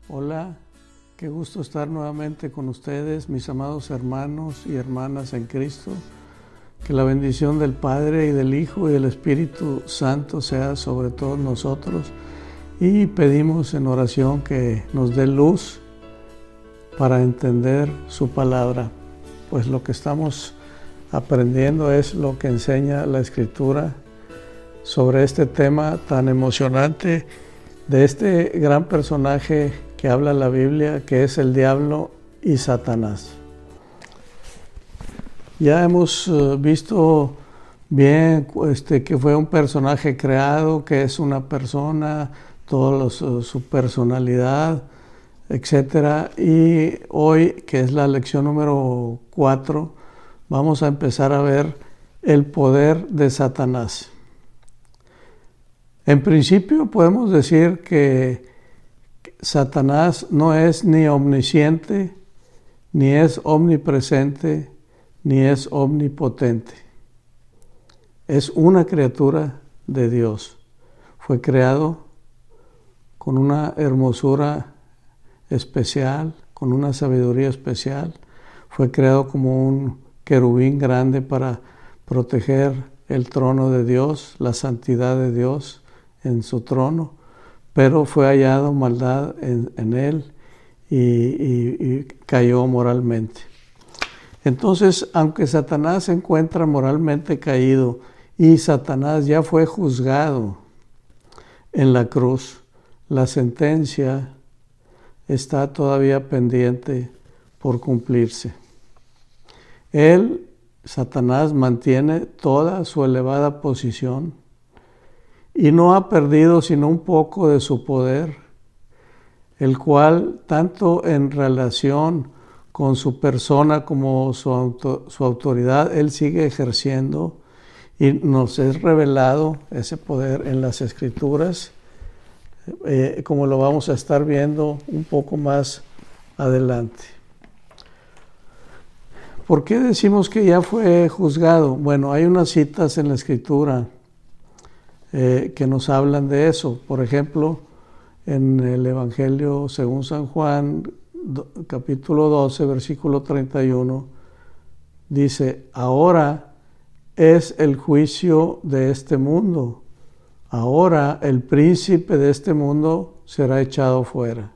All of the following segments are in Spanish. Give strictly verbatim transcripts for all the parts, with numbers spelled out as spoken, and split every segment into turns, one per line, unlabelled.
Hola, qué gusto estar nuevamente con ustedes, mis amados hermanos y hermanas en Cristo. Que la bendición del Padre y del Hijo y del Espíritu Santo sea sobre todos nosotros. Y pedimos en oración que nos dé luz para entender su palabra, pues lo que estamos aprendiendo es lo que enseña la Escritura sobre este tema tan emocionante de este gran personaje que habla la Biblia, que es el diablo y Satanás. Ya hemos visto bien este, que fue un personaje creado, que es una persona, toda su personalidad, etcétera. Y hoy, que es la lección número cuatro, vamos a empezar a ver el poder de Satanás. En principio podemos decir que Satanás no es ni omnisciente, ni es omnipresente, ni es omnipotente. Es una criatura de Dios. Fue creado con una hermosura especial, con una sabiduría especial. Fue creado como un querubín grande para proteger el trono de Dios, la santidad de Dios en su trono, pero fue hallado maldad en, en él y, y, y cayó moralmente. Entonces, aunque Satanás se encuentra moralmente caído y Satanás ya fue juzgado en la cruz, la sentencia está todavía pendiente por cumplirse. Él, Satanás, mantiene toda su elevada posición y no ha perdido sino un poco de su poder, el cual, tanto en relación con su persona como su, auto, su autoridad, él sigue ejerciendo, y nos es revelado ese poder en las Escrituras, eh, como lo vamos a estar viendo un poco más adelante. ¿Por qué decimos que ya fue juzgado? Bueno, hay unas citas en la Escritura eh, que nos hablan de eso. Por ejemplo, en el Evangelio según San Juan, capítulo doce, versículo treinta y uno, dice: ahora es el juicio de este mundo. Ahora el príncipe de este mundo será echado fuera.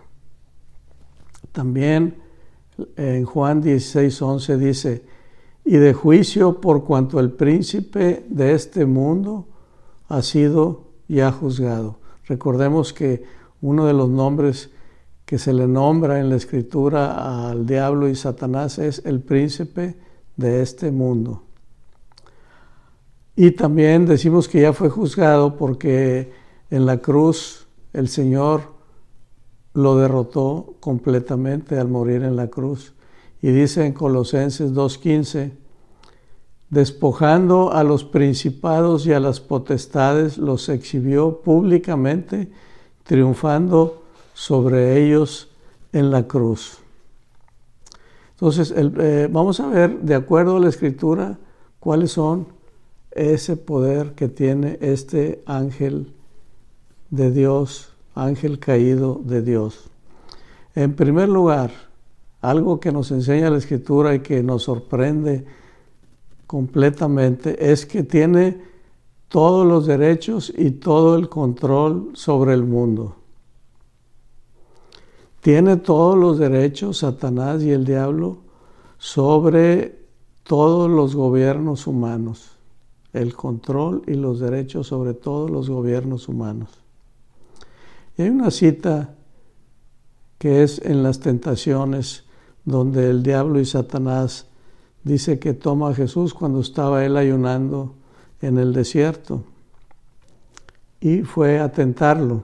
También en Juan dieciséis, once dice: y de juicio por cuanto el príncipe de este mundo ha sido ya juzgado. Recordemos que uno de los nombres que se le nombra en la Escritura al diablo y Satanás es el príncipe de este mundo. Y también decimos que ya fue juzgado porque en la cruz el Señor lo derrotó completamente al morir en la cruz. Y dice en Colosenses dos quince: despojando a los principados y a las potestades, los exhibió públicamente, triunfando sobre ellos en la cruz. Entonces, el, eh, vamos a ver, de acuerdo a la Escritura, cuáles son ese poder que tiene este ángel de Dios, ángel caído de Dios. En primer lugar, algo que nos enseña la Escritura y que nos sorprende completamente es que tiene todos los derechos y todo el control sobre el mundo. Tiene todos los derechos, Satanás y el diablo, sobre todos los gobiernos humanos. El control y los derechos sobre todos los gobiernos humanos. Y hay una cita que es en las tentaciones, donde el diablo y Satanás dice que toma a Jesús cuando estaba él ayunando en el desierto y fue a tentarlo.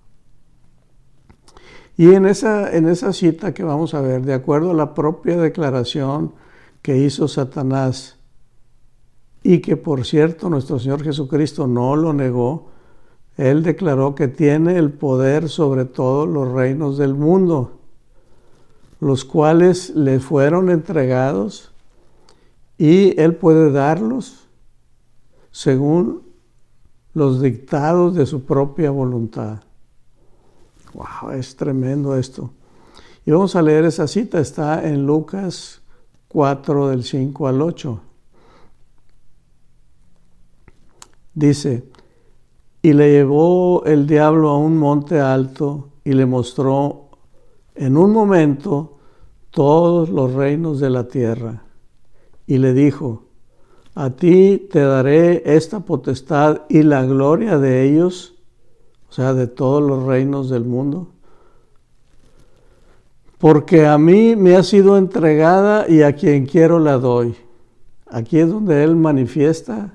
Y en esa, en esa cita que vamos a ver, de acuerdo a la propia declaración que hizo Satanás, y que por cierto nuestro Señor Jesucristo no lo negó, él declaró que tiene el poder sobre todos los reinos del mundo, los cuales le fueron entregados, y él puede darlos según los dictados de su propia voluntad. Wow, es tremendo esto. Y vamos a leer esa cita, está en Lucas cuatro, del cinco al ocho. Dice, y le llevó el diablo a un monte alto y le mostró en un momento todos los reinos de la tierra. Y le dijo, a ti te daré esta potestad y la gloria de ellos, o sea, de todos los reinos del mundo, porque a mí me ha sido entregada y a quien quiero la doy. Aquí es donde él manifiesta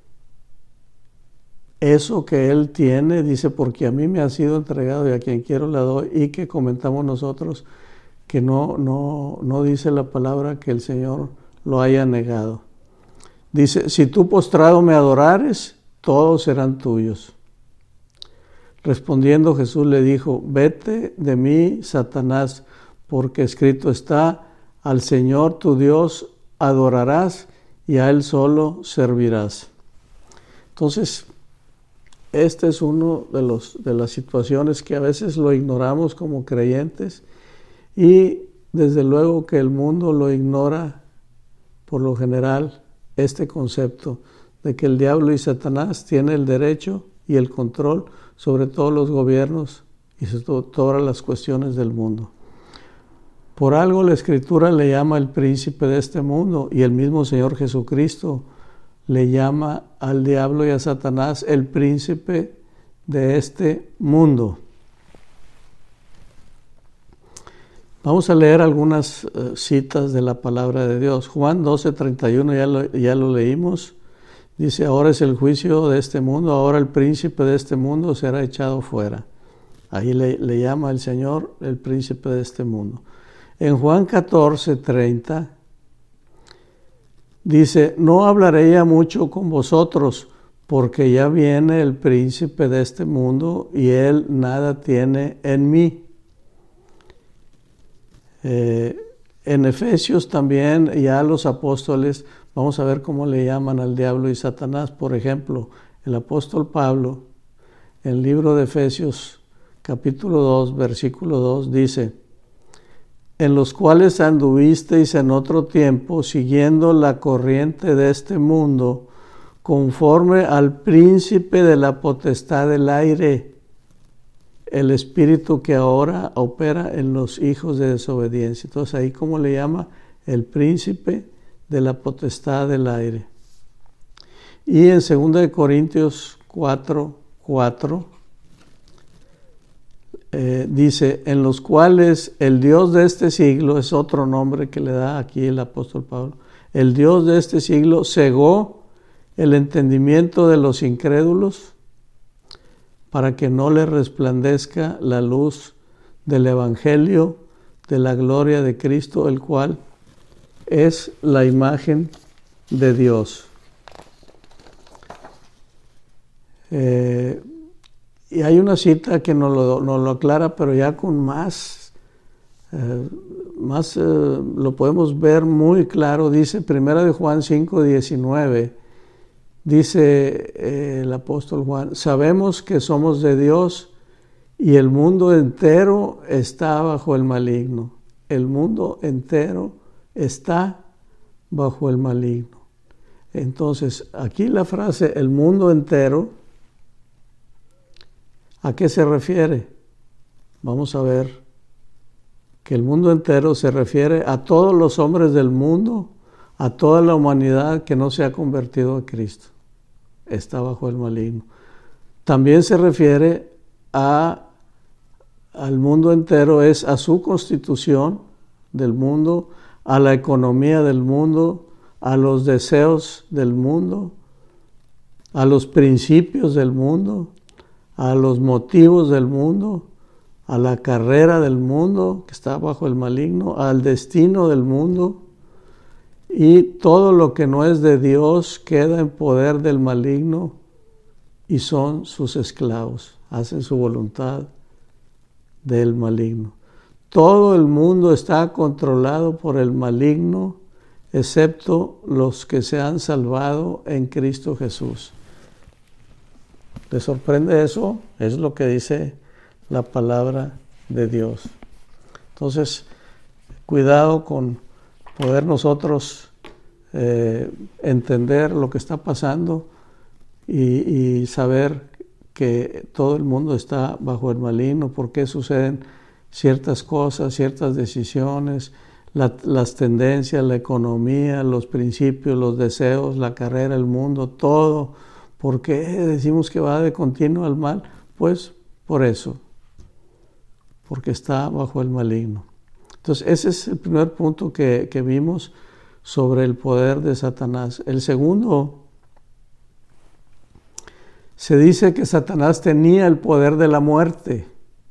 eso que él tiene, dice, porque a mí me ha sido entregado y a quien quiero la doy, y que comentamos nosotros que no, no, no dice la palabra que el Señor lo haya negado. Dice, si tú postrado me adorares, todos serán tuyos. Respondiendo Jesús le dijo, vete de mí, Satanás, porque escrito está, al Señor tu Dios adorarás y a Él solo servirás. Entonces, este es uno de, los, de las situaciones que a veces lo ignoramos como creyentes, y desde luego que el mundo lo ignora por lo general, este concepto de que el diablo y Satanás tienen el derecho y el control sobre todos los gobiernos y sobre todas las cuestiones del mundo. Por algo la Escritura le llama el príncipe de este mundo, y el mismo Señor Jesucristo le llama al diablo y a Satanás el príncipe de este mundo. Vamos a leer algunas uh, citas de la palabra de Dios. Juan doce, treinta y uno, ya lo, ya lo leímos. Dice, ahora es el juicio de este mundo, ahora el príncipe de este mundo será echado fuera. Ahí le, le llama el Señor el príncipe de este mundo. En Juan catorce, treinta, dice, no hablaré ya mucho con vosotros, porque ya viene el príncipe de este mundo y él nada tiene en mí. Eh, en Efesios también ya los apóstoles, vamos a ver cómo le llaman al diablo y Satanás. Por ejemplo, el apóstol Pablo, en el libro de Efesios, capítulo dos, versículo dos, dice, en los cuales anduvisteis en otro tiempo, siguiendo la corriente de este mundo, conforme al príncipe de la potestad del aire, el espíritu que ahora opera en los hijos de desobediencia. Entonces, ahí como le llama el príncipe de la potestad del aire. Y en segunda de Corintios cuatro, cuatro, eh, dice, en los cuales el Dios de este siglo, es otro nombre que le da aquí el apóstol Pablo, el Dios de este siglo cegó el entendimiento de los incrédulos para que no le resplandezca la luz del evangelio de la gloria de Cristo, el cual es la imagen de Dios. Eh, y hay una cita que nos lo, nos lo aclara, pero ya con más, eh, más eh, lo podemos ver muy claro. Dice Primera de Juan cinco, diecinueve, dice eh, el apóstol Juan, sabemos que somos de Dios y el mundo entero está bajo el maligno. El mundo entero está bajo el maligno. Entonces, aquí la frase el mundo entero, ¿a qué se refiere? Vamos a ver que el mundo entero se refiere a todos los hombres del mundo, a toda la humanidad que no se ha convertido a Cristo. Está bajo el maligno. También se refiere a, al mundo entero, es a su constitución del mundo, a la economía del mundo, a los deseos del mundo, a los principios del mundo, a los motivos del mundo, a la carrera del mundo que está bajo el maligno, al destino del mundo, y todo lo que no es de Dios queda en poder del maligno y son sus esclavos, hacen su voluntad del maligno. Todo el mundo está controlado por el maligno, excepto los que se han salvado en Cristo Jesús. ¿Les sorprende eso? Es lo que dice la palabra de Dios. Entonces, cuidado con poder nosotros eh, entender lo que está pasando y, y saber que todo el mundo está bajo el maligno, por qué suceden ciertas cosas, ciertas decisiones, la, las tendencias, la economía, los principios, los deseos, la carrera, el mundo, todo. ¿Por qué decimos que va de continuo al mal? Pues por eso, porque está bajo el maligno. Entonces ese es el primer punto que, que vimos sobre el poder de Satanás. El segundo, se dice que Satanás tenía el poder de la muerte.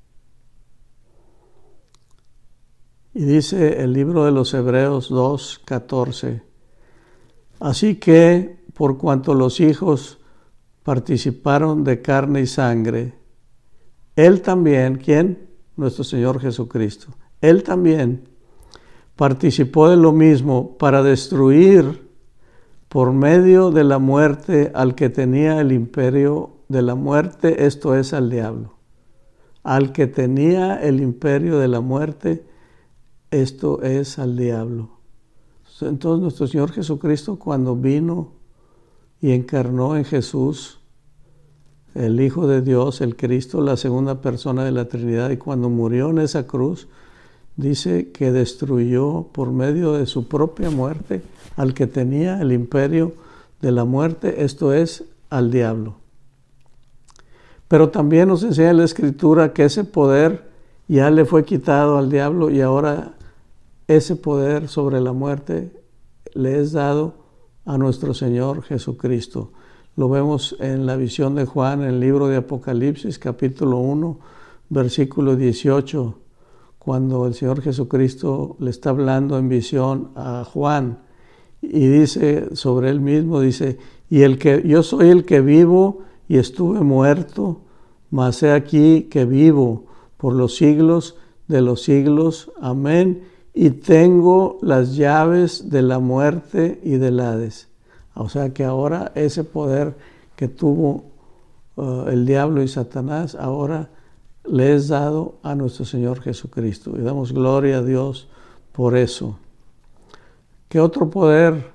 Y dice el libro de los Hebreos dos, catorce. Así que, por cuanto los hijos participaron de carne y sangre, Él también, ¿quién? Nuestro Señor Jesucristo. Él también participó de lo mismo para destruir por medio de la muerte al que tenía el imperio de la muerte, esto es, al diablo. Al que tenía el imperio de la muerte, esto es, al diablo. Entonces nuestro Señor Jesucristo, cuando vino y encarnó en Jesús, el Hijo de Dios, el Cristo, la segunda persona de la Trinidad, y cuando murió en esa cruz, dice que destruyó por medio de su propia muerte al que tenía el imperio de la muerte, esto es, al diablo. Pero también nos enseña la Escritura que ese poder ya le fue quitado al diablo y ahora ese poder sobre la muerte le es dado a nuestro Señor Jesucristo. Lo vemos en la visión de Juan, en el libro de Apocalipsis, capítulo uno, versículo dieciocho, cuando el Señor Jesucristo le está hablando en visión a Juan y dice sobre él mismo, dice, y el que yo soy el que vivo y estuve muerto, mas he aquí que vivo por los siglos de los siglos, amén, y tengo las llaves de la muerte y del Hades. O sea que ahora ese poder que tuvo uh, el diablo y Satanás, ahora le es dado a nuestro Señor Jesucristo. Y damos gloria a Dios por eso. ¿Qué otro poder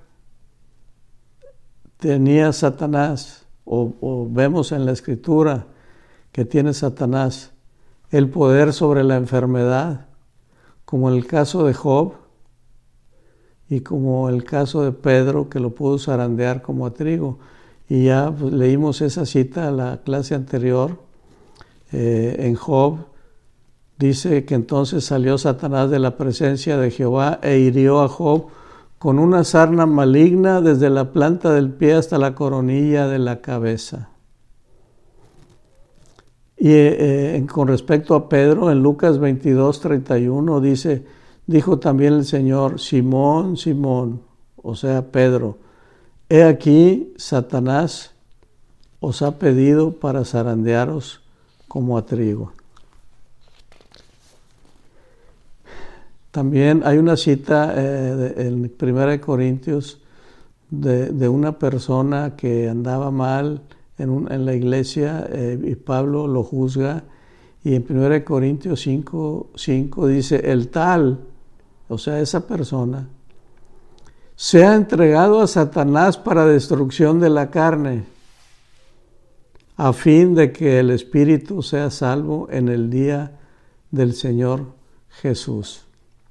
tenía Satanás? O, o vemos en la Escritura que tiene Satanás el poder sobre la enfermedad, como en el caso de Job y como el caso de Pedro, que lo pudo zarandear como a trigo. Y ya pues, leímos esa cita en la clase anterior. Eh, en Job dice que entonces salió Satanás de la presencia de Jehová e hirió a Job con una sarna maligna desde la planta del pie hasta la coronilla de la cabeza. Y eh, con respecto a Pedro, en Lucas veintidós, treinta y uno dice, dijo también el Señor, Simón, Simón, o sea Pedro, he aquí Satanás os ha pedido para zarandearos como a trigo. También hay una cita eh, de, en primera de Corintios de, de una persona que andaba mal en, un, en la iglesia eh, y Pablo lo juzga, y en primera de Corintios cinco, cinco dice, el tal, o sea esa persona, se ha entregado a Satanás para destrucción de la carne, a fin de que el espíritu sea salvo en el día del Señor Jesús.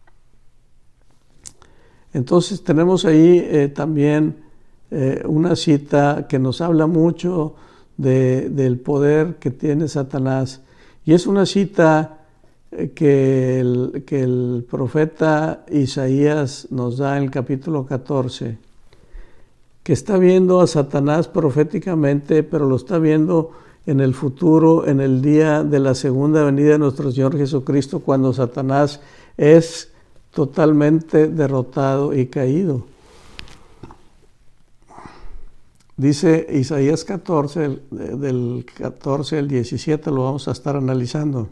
Entonces tenemos ahí eh, también eh, una cita que nos habla mucho de, del poder que tiene Satanás, y es una cita eh, que, el, que el profeta Isaías nos da en el capítulo catorce, que está viendo a Satanás proféticamente, pero lo está viendo en el futuro, en el día de la segunda venida de nuestro Señor Jesucristo, cuando Satanás es totalmente derrotado y caído. Dice Isaías catorce, del catorce al diecisiete, lo vamos a estar analizando.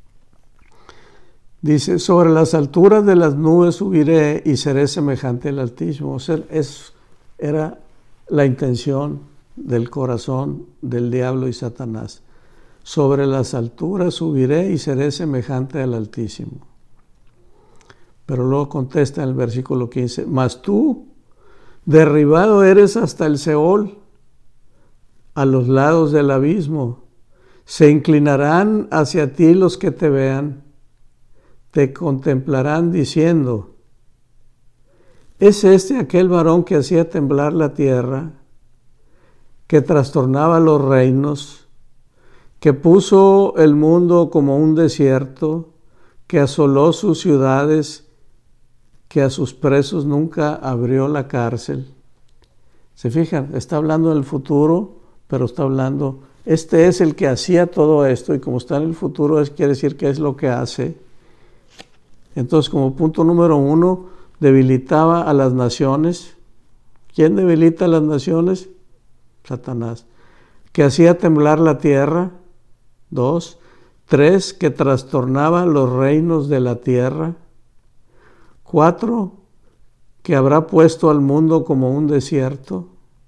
Dice, sobre las alturas de las nubes subiré y seré semejante al Altísimo. O sea, es, era la intención del corazón del diablo y Satanás. sobre las alturas subiré y seré semejante al Altísimo. Pero luego contesta en el versículo quince, mas tú, derribado eres hasta el Seol, a los lados del abismo. Se inclinarán hacia ti los que te vean, te contemplarán diciendo, ¿es este aquel varón que hacía temblar la tierra, que trastornaba los reinos, que puso el mundo como un desierto, que asoló sus ciudades, que a sus presos nunca abrió la cárcel? ¿Se fijan? Está hablando del futuro, pero está hablando, este es el que hacía todo esto, y como está en el futuro, es, quiere decir que es lo que hace. Entonces, como punto número uno, debilitaba a las naciones. ¿Quién debilita a las naciones? Satanás. Que hacía temblar la tierra. Dos. Tres, que trastornaba los reinos de la tierra. Cuatro, que habrá puesto al mundo como un desierto.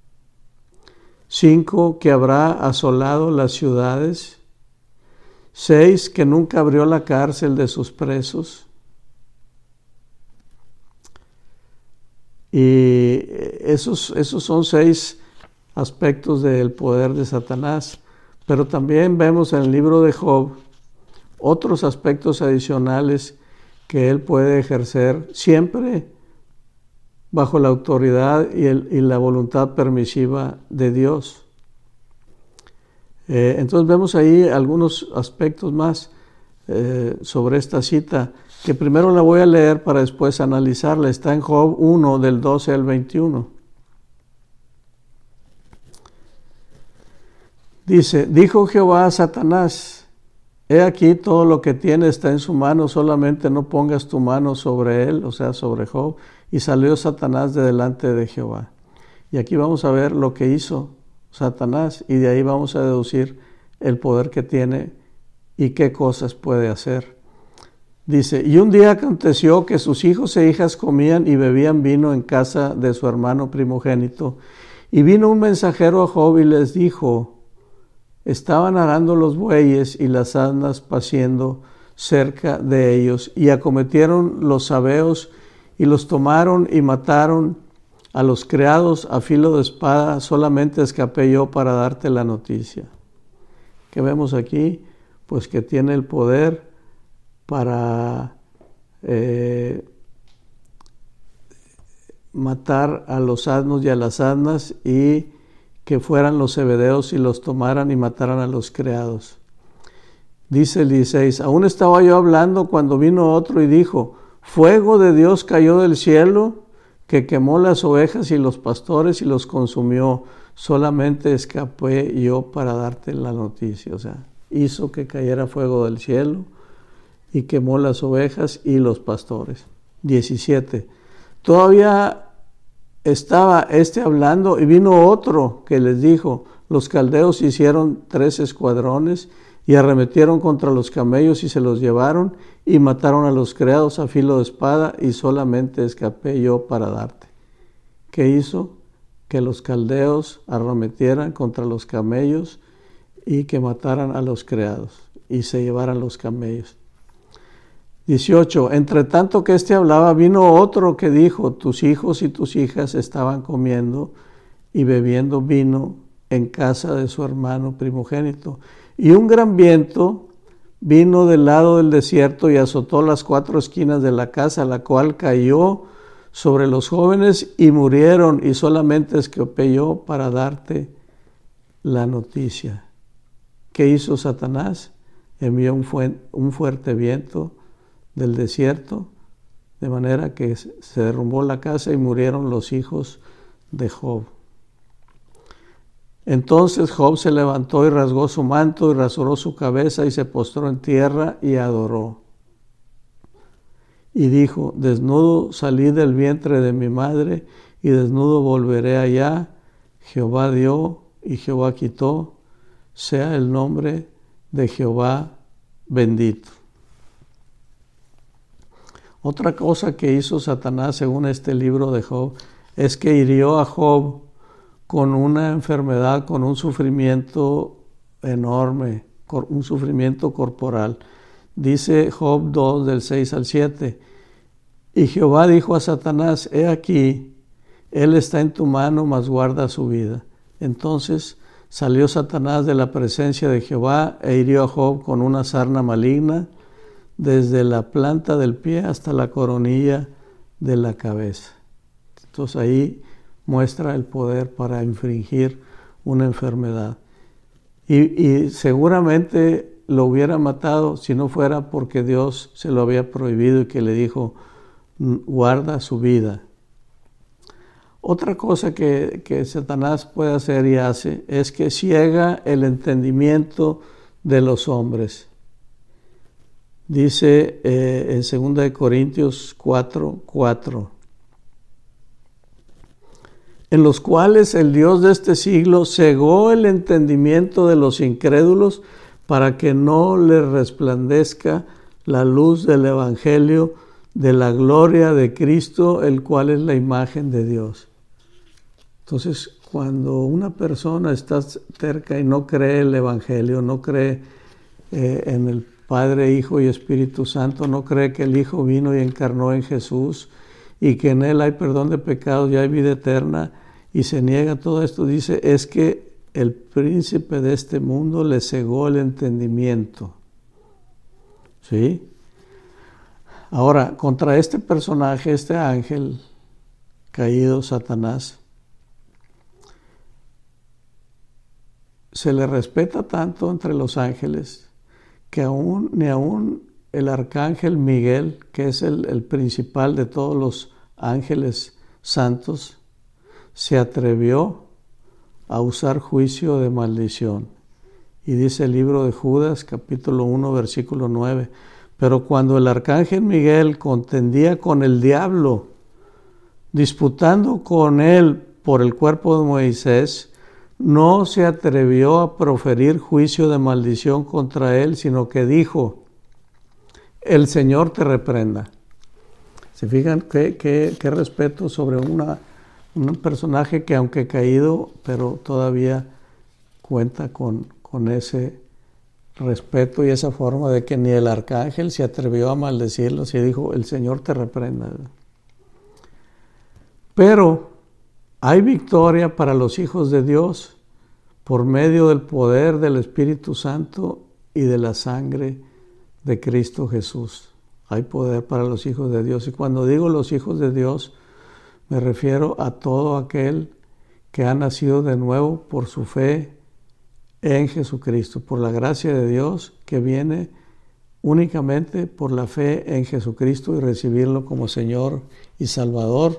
Cinco, que habrá asolado las ciudades. Seis, que nunca abrió la cárcel de sus presos. Y esos, esos son seis aspectos del poder de Satanás. Pero también vemos en el libro de Job otros aspectos adicionales que él puede ejercer siempre bajo la autoridad y, el, y la voluntad permisiva de Dios. Eh, entonces vemos ahí algunos aspectos más eh, sobre esta cita, que primero la voy a leer para después analizarla. Está en Job uno, del doce al veintiuno. Dice, dijo Jehová a Satanás, he aquí todo lo que tiene está en su mano, solamente no pongas tu mano sobre él, o sea, sobre Job. Y salió Satanás de delante de Jehová. Y aquí vamos a ver lo que hizo Satanás, y de ahí vamos a deducir el poder que tiene y qué cosas puede hacer. Dice, y un día aconteció que sus hijos e hijas comían y bebían vino en casa de su hermano primogénito. Y vino un mensajero a Job y les dijo, estaban arando los bueyes y las asnas paciendo cerca de ellos, y acometieron los sabeos y los tomaron y mataron a los criados a filo de espada. Solamente escapé yo para darte la noticia. ¿Qué vemos aquí? Pues que tiene el poder para eh, matar a los asnos y a las asnas, y que fueran los zebedeos y los tomaran y mataran a los criados. Dice el dieciséis, aún estaba yo hablando cuando vino otro y dijo, fuego de Dios cayó del cielo, que quemó las ovejas y los pastores y los consumió. Solamente escapé yo para darte la noticia. O sea, hizo que cayera fuego del cielo y quemó las ovejas y los pastores. diecisiete. Todavía estaba este hablando y vino otro que les dijo, los caldeos hicieron tres escuadrones y arremetieron contra los camellos y se los llevaron y mataron a los criados a filo de espada, y solamente escapé yo para darte. ¿Qué hizo? Que los caldeos arremetieran contra los camellos y que mataran a los criados y se llevaran los camellos. dieciocho. Entre tanto que éste hablaba, vino otro que dijo, tus hijos y tus hijas estaban comiendo y bebiendo vino en casa de su hermano primogénito. Y un gran viento vino del lado del desierto y azotó las cuatro esquinas de la casa, la cual cayó sobre los jóvenes y murieron, y solamente escapé yo para darte la noticia. ¿Qué hizo Satanás? Envió un, fu- un fuerte viento del desierto, de manera que se derrumbó la casa y murieron los hijos de Job. Entonces Job se levantó y rasgó su manto y rasuró su cabeza y se postró en tierra y adoró. Y dijo, desnudo salí del vientre de mi madre y desnudo volveré allá. Jehová dio y Jehová quitó, sea el nombre de Jehová bendito. Otra cosa que hizo Satanás, según este libro de Job, es que hirió a Job con una enfermedad, con un sufrimiento enorme, un sufrimiento corporal. Dice Job dos, del seis al siete, y Jehová dijo a Satanás, he aquí, él está en tu mano, mas guarda su vida. Entonces salió Satanás de la presencia de Jehová e hirió a Job con una sarna maligna, desde la planta del pie hasta la coronilla de la cabeza. Entonces ahí muestra el poder para infringir una enfermedad. Y, y seguramente lo hubiera matado si no fuera porque Dios se lo había prohibido y que le dijo, guarda su vida. Otra cosa que, que Satanás puede hacer y hace es que ciega el entendimiento de los hombres. Dice eh, en segunda de Corintios cuatro, cuatro, en los cuales el Dios de este siglo cegó el entendimiento de los incrédulos para que no les resplandezca la luz del Evangelio de la gloria de Cristo, el cual es la imagen de Dios. Entonces, cuando una persona está cerca y no cree el Evangelio, no cree eh, en el Padre, Hijo y Espíritu Santo, no cree que el Hijo vino y encarnó en Jesús y que en Él hay perdón de pecados y hay vida eterna, y se niega todo esto, dice, es que el príncipe de este mundo le cegó el entendimiento. ¿Sí? Ahora, contra este personaje, este ángel caído, Satanás, se le respeta tanto entre los ángeles que aún, ni aún el arcángel Miguel, que es el, el principal de todos los ángeles santos, se atrevió a usar juicio de maldición. Y dice el libro de Judas, capítulo uno, versículo nueve, pero cuando el arcángel Miguel contendía con el diablo, disputando con él por el cuerpo de Moisés, no se atrevió a proferir juicio de maldición contra él, sino que dijo, el Señor te reprenda. ¿Se fijan qué, qué, qué respeto sobre una, un personaje que aunque caído, pero todavía cuenta con, con ese respeto y esa forma de que ni el arcángel se atrevió a maldecirlo, y dijo, el Señor te reprenda. Pero hay victoria para los hijos de Dios por medio del poder del Espíritu Santo y de la sangre de Cristo Jesús. Hay poder para los hijos de Dios. Y cuando digo los hijos de Dios, me refiero a todo aquel que ha nacido de nuevo por su fe en Jesucristo, por la gracia de Dios que viene únicamente por la fe en Jesucristo y recibirlo como Señor y Salvador,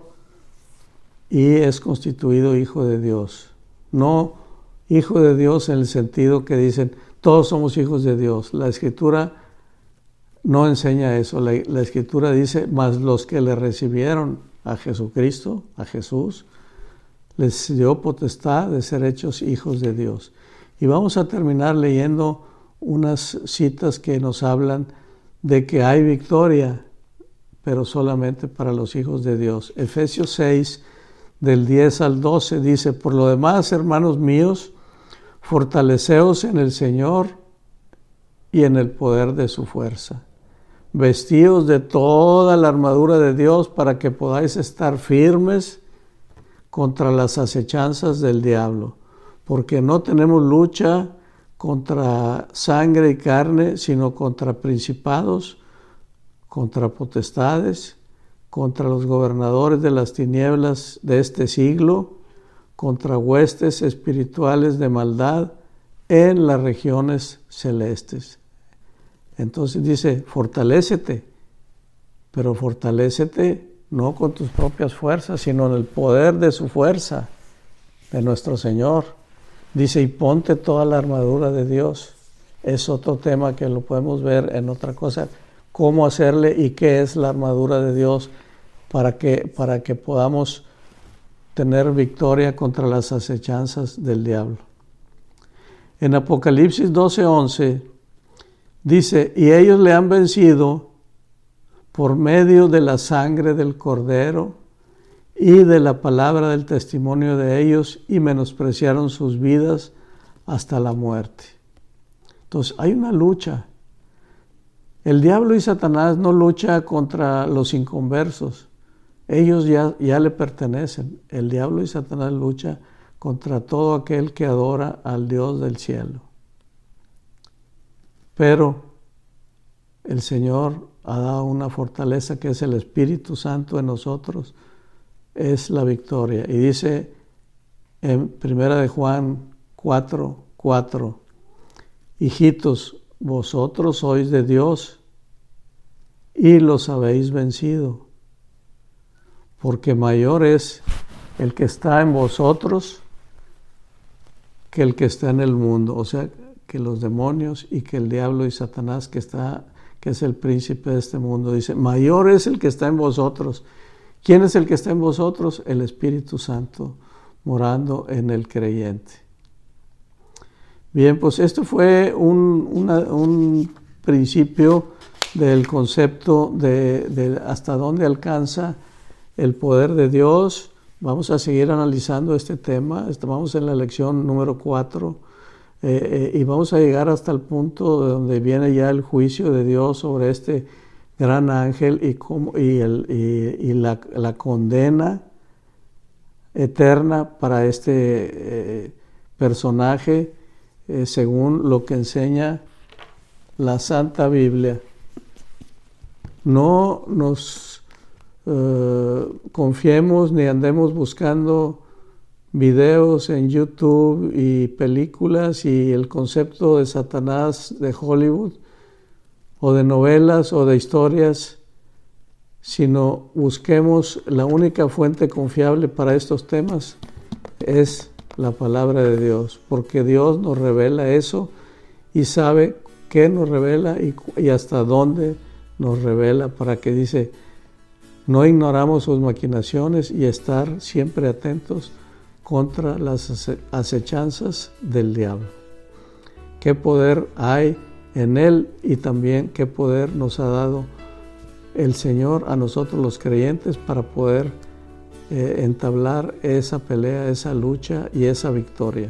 y es constituido hijo de Dios. No hijo de Dios en el sentido que dicen todos somos hijos de Dios. La Escritura no enseña eso. La, la Escritura dice, mas los que le recibieron a Jesucristo, a Jesús, les dio potestad de ser hechos hijos de Dios. Y vamos a terminar leyendo unas citas que nos hablan de que hay victoria, pero solamente para los hijos de Dios. Efesios seis, del diez al doce, dice, por lo demás, hermanos míos, fortaleceos en el Señor y en el poder de su fuerza. Vestíos de toda la armadura de Dios para que podáis estar firmes contra las acechanzas del diablo. Porque no tenemos lucha contra sangre y carne, sino contra principados, contra potestades, contra los gobernadores de las tinieblas de este siglo, contra huestes espirituales de maldad en las regiones celestes. Entonces dice, fortalécete, pero fortalécete no con tus propias fuerzas, sino en el poder de su fuerza, de nuestro Señor. Dice, y ponte toda la armadura de Dios. Es otro tema que lo podemos ver en otra cosa, cómo hacerle y qué es la armadura de Dios para que, para que podamos tener victoria contra las acechanzas del diablo. En Apocalipsis doce once dice, y ellos le han vencido por medio de la sangre del Cordero y de la palabra del testimonio de ellos, y menospreciaron sus vidas hasta la muerte. Entonces hay una lucha. El diablo y Satanás no lucha contra los inconversos. Ellos ya, ya le pertenecen. El diablo y Satanás lucha contra todo aquel que adora al Dios del cielo. Pero el Señor ha dado una fortaleza que es el Espíritu Santo en nosotros, es la victoria. Y dice en Primera de Juan cuatro, cuatro, hijitos, vosotros sois de Dios y los habéis vencido, porque mayor es el que está en vosotros que el que está en el mundo, o sea, que los demonios y que el diablo y Satanás que está, que es el príncipe de este mundo. Dice, mayor es el que está en vosotros. ¿Quién es el que está en vosotros? El Espíritu Santo, morando en el creyente. Bien, pues esto fue un, una, un principio del concepto de, de hasta dónde alcanza el poder de Dios. Vamos a seguir analizando este tema. Estamos en la lección número cuatro eh, eh, y vamos a llegar hasta el punto de donde viene ya el juicio de Dios sobre este gran ángel y, cómo, y, el, y, y la, la condena eterna para este eh, personaje eh, según lo que enseña la Santa Biblia. No nos uh, confiemos ni andemos buscando videos en YouTube y películas y el concepto de Satanás de Hollywood o de novelas o de historias, sino busquemos la única fuente confiable para estos temas es la palabra de Dios, porque Dios nos revela eso y sabe qué nos revela y, y hasta dónde nos revela, para que dice, no ignoramos sus maquinaciones y estar siempre atentos contra las acechanzas del diablo. ¿Qué poder hay en él y también qué poder nos ha dado el Señor a nosotros los creyentes para poder eh, entablar esa pelea, esa lucha y esa victoria?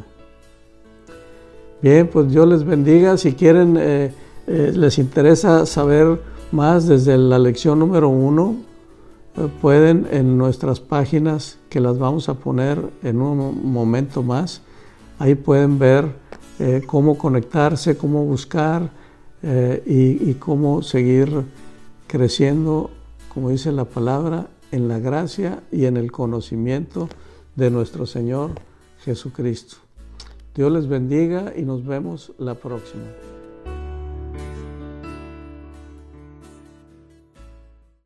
Bien, pues Dios les bendiga. Si quieren, eh, eh, les interesa saber más desde la lección número uno, eh, pueden en nuestras páginas, que las vamos a poner en un momento más, ahí pueden ver eh, cómo conectarse, cómo buscar eh, y, y cómo seguir creciendo, como dice la palabra, en la gracia y en el conocimiento de nuestro Señor Jesucristo. Dios les bendiga y nos vemos la próxima.